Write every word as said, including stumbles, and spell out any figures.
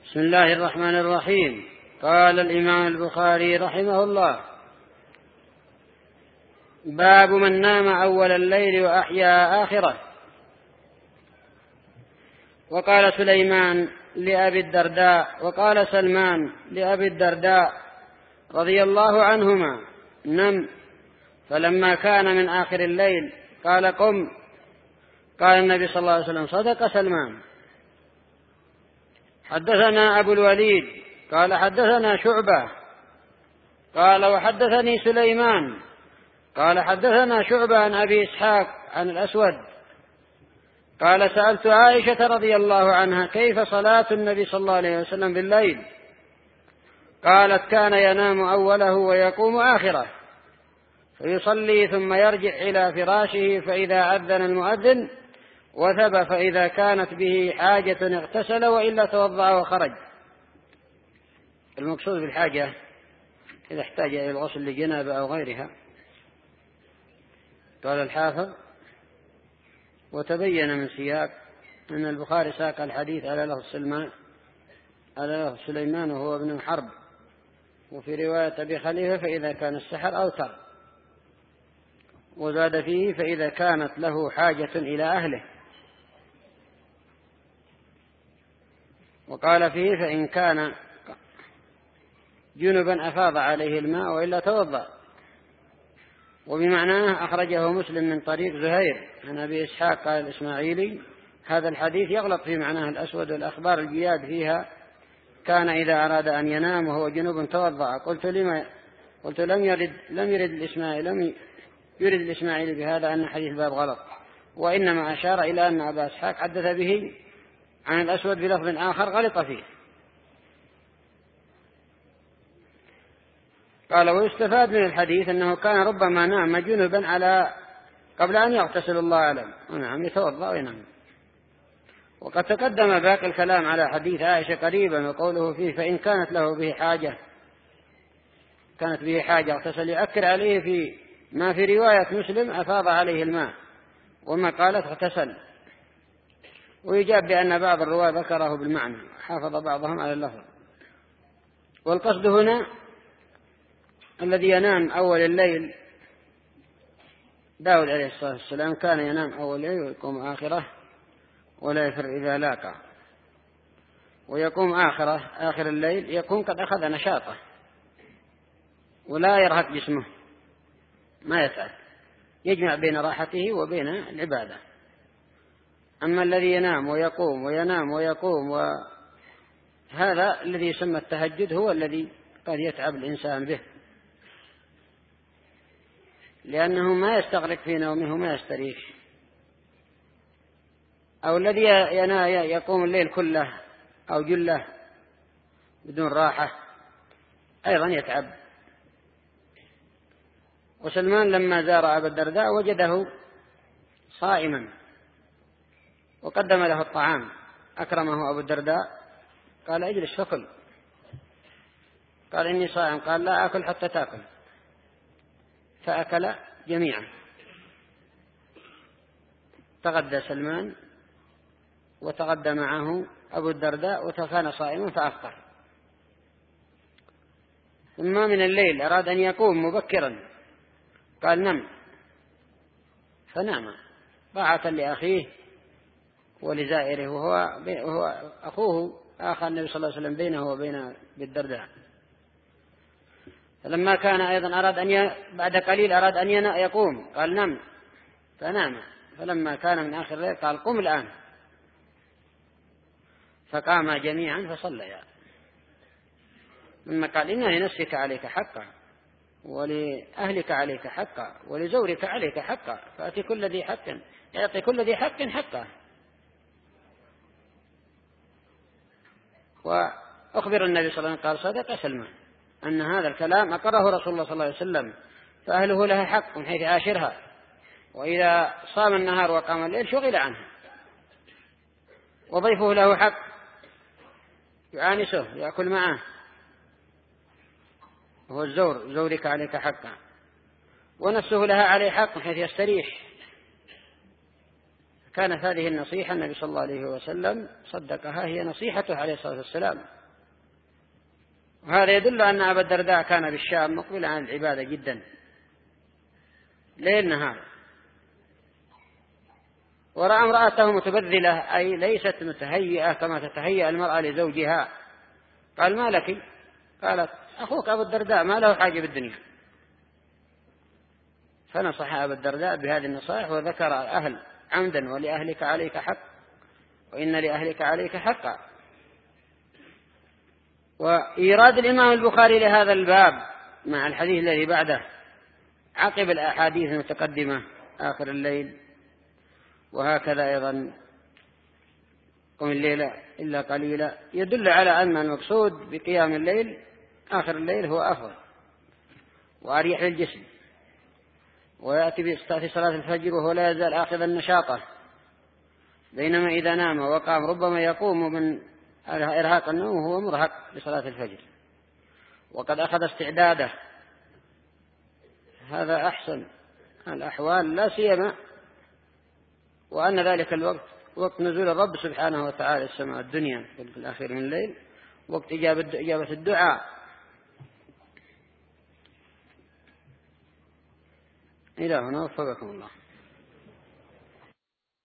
بسم الله الرحمن الرحيم. قال الإمام البخاري رحمه الله: باب من نام أول الليل وأحيا آخره. وقال سليمان لأبي الدرداء وقال سلمان لأبي الدرداء رضي الله عنهما: نم. فلما كان من آخر الليل قال: قم. قال النبي صلى الله عليه وسلم: صدق سلمان. حدثنا أبو الوليد قال: حدثنا شعبة قال: وحدثني سليمان قال: حدثنا شعبة عن أبي إسحاق عن الأسود قال: سألت عائشة رضي الله عنها: كيف صلاة النبي صلى الله عليه وسلم بالليل؟ قالت: كان ينام أوله ويقوم آخره، فيصلي ثم يرجع إلى فراشه، فإذا أذن المؤذن وثب، فإذا كانت به حاجة اغتسل، وإلا توضأ وخرج. المقصود بالحاجة إذا احتاج إلى الغسل لجنابة أو غيرها. قال الحافظ: وتبين من سياق أن البخاري ساق الحديث على لفظ سلمان على لفظ سليمان وهو ابن حرب، وفي رواية أبي خليفة: فإذا كان السحر أوتر، وزاد فيه: فإذا كانت له حاجة إلى أهله. وقال فيه: فإن كان جنبا أفاض عليه الماء، وإلا توضأ. وبمعناه أخرجه مسلم من طريق زهير عن أبي إسحاق قال الإسماعيلي: هذا الحديث يغلط في معناه الأسود، والأخبار الجياد فيها كان إذا أراد أن ينام وهو جنوب توضأ. قلت لما قلت لم يرد لم يرد الإسماعيلي لم يرد الإسماعيلي بهذا أن حديث الباب غلط، وإنما أشار إلى أن أبا إسحاق حدث به عن الأسود بلفظ آخر غلط فيه. قال: ويستفاد من الحديث أنه كان ربما نام جنبا على قبل أن يغتسل، الله أعلم، ونعم يتوضأ وينام. وقد تقدم باقي الكلام على حديث عائشة قريبا، وقوله فيه: فإن كانت له به حاجة كانت به حاجة اغتسل، يؤكد عليه في ما في رواية مسلم: أفاض عليه الماء، وما قالت اغتسل. ويجاب بأن بعض الرواة ذكره بالمعنى، حافظ بعضهم على اللفظ. والقصد هنا الذي ينام أول الليل. داود عليه الصلاة والسلام كان ينام أول الليل ويقوم آخره، ولا يفر إذا لاقى. ويقوم آخره آخر الليل يكون قد أخذ نشاطه ولا يرهق جسمه، ما يتعب، يجمع بين راحته وبين العبادة. أما الذي ينام ويقوم وينام ويقوم، وهذا الذي يسمى التهجد هو الذي قد يتعب الإنسان به، لأنه ما يستغرق في نومه وما يستريح. أو الذي يقوم الليل كله أو جله بدون راحة أيضا يتعب. وسلمان لما زار أبا الدرداء وجده صائما وقدم له الطعام، أكرمه أبو الدرداء، قال: اجلس فكل. قال: إني صائم. قال: لا أكل حتى تأكل. فأكل جميعا. تغدى سلمان وتغدى معه أبو الدرداء، وكان صائما فأفطر. ثم من الليل أراد أن يقوم مبكرا، قال: نم. فنام طاعة لأخيه ولزائره، وهو, وهو أخوه آخى النبي صلى الله عليه وسلم بينه وبين بالدرداء. فلما كان أيضا أراد أن ي... بعد قليل أراد أن يقوم، قال: نم. فنام. فلما كان من آخر الليل قال: قم الآن. فقاما جميعا فصليا. ثم قال: إن لنفسك عليك حقا، ولأهلك عليك حقا، ولزورك عليك حقا، فأتي كل ذي حق يعطي كل ذي حق حقه. وأخبر النبي صلى الله عليه وسلم قال: صدق سلمان، أن هذا الكلام أقره رسول الله صلى الله عليه وسلم، فأهله لها حق من حيث عاشرها، وإذا صام النهار وقام الليل شغل عنها. وضيفه له حق يعانسه يأكل معه، وهو الزور، زورك عليك حقا. ونفسه لها عليه حق من حيث يستريح، كانت هذه النصيحة النبي صلى الله عليه وسلم صدقها، هي نصيحته عليه الصلاة والسلام. وهذا يدل أن أبا الدرداء كان بالشام مقبلا عن العبادة جدا ليل نهار، ورأى امرأته متبذلة أي ليست متهيئة كما تتهيأ المرأة لزوجها. قال: ما لك؟ قالت: أخوك أبو الدرداء ما له حاجة بالدنيا. فنصح أبا الدرداء بهذه النصائح وذكر أهل عمدا: ولأهلك عليك حق، وإن لأهلك عليك حقا. وإيراد الإمام البخاري لهذا الباب مع الحديث الذي بعده عقب الأحاديث المتقدمة آخر الليل، وهكذا أيضا قم الليل إلا قليلا، يدل على أن المقصود بقيام الليل آخر الليل هو أفضل وأريح للجسم، ويأتي في صلاة الفجر وهو لا يزال آخذ النشاطة، بينما إذا نام وقام ربما يقوم من إرهاق النوم وهو مرهق لصلاة الفجر وقد أخذ استعداده. هذا أحسن الأحوال، لا سيما وأن ذلك الوقت وقت نزول الرب سبحانه وتعالى السماء الدنيا في الأخير من الليل، وقت إجابة, إجابة الدعاء. إلى هنا وفقكم الله.